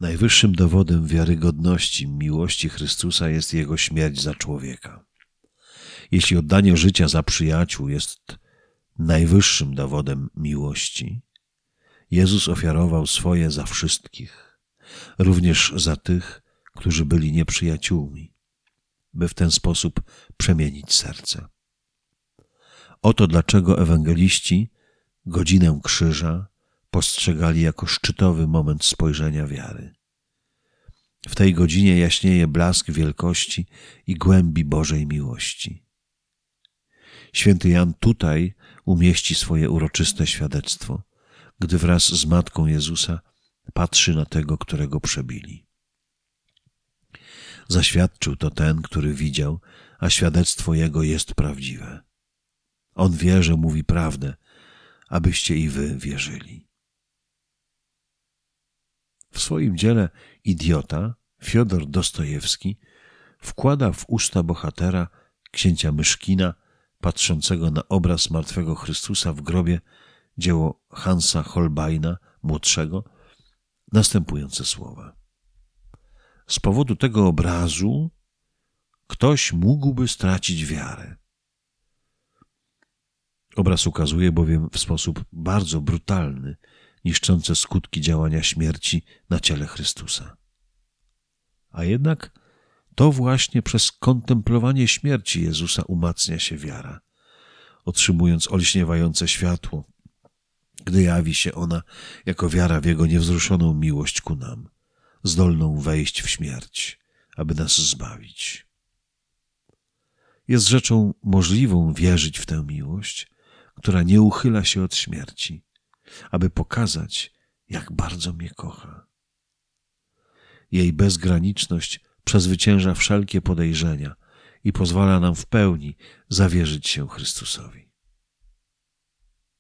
Najwyższym dowodem wiarygodności miłości Chrystusa jest Jego śmierć za człowieka. Jeśli oddanie życia za przyjaciół jest najwyższym dowodem miłości, Jezus ofiarował swoje za wszystkich, również za tych, którzy byli nieprzyjaciółmi, by w ten sposób przemienić serce. Oto dlaczego ewangeliści godzinę krzyża postrzegali jako szczytowy moment spojrzenia wiary. W tej godzinie jaśnieje blask wielkości i głębi Bożej miłości. Święty Jan tutaj umieści swoje uroczyste świadectwo, gdy wraz z Matką Jezusa patrzy na tego, którego przebili. Zaświadczył to ten, który widział, a świadectwo jego jest prawdziwe. On wie, że mówi prawdę, abyście i wy wierzyli. W swoim dziele Idiota Fiodor Dostojewski wkłada w usta bohatera księcia Myszkina, patrzącego na obraz martwego Chrystusa w grobie, dzieło Hansa Holbeina młodszego, następujące słowa. Z powodu tego obrazu ktoś mógłby stracić wiarę. Obraz ukazuje bowiem w sposób bardzo brutalny niszczące skutki działania śmierci na ciele Chrystusa. A jednak to właśnie przez kontemplowanie śmierci Jezusa umacnia się wiara, otrzymując olśniewające światło, gdy jawi się ona jako wiara w Jego niewzruszoną miłość ku nam, zdolną wejść w śmierć, aby nas zbawić. Jest rzeczą możliwą wierzyć w tę miłość, która nie uchyla się od śmierci, aby pokazać, jak bardzo mnie kocha. Jej bezgraniczność przezwycięża wszelkie podejrzenia i pozwala nam w pełni zawierzyć się Chrystusowi.